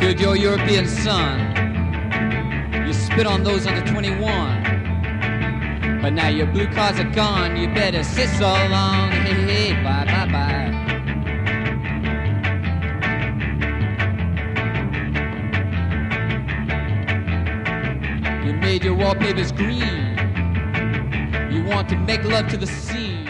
with your European son. You spit on those under 21. But now your blue cards are gone. You better sit so long. Hey, hey, bye, bye, bye. You made your wallpapers green. You want to make love to the scene.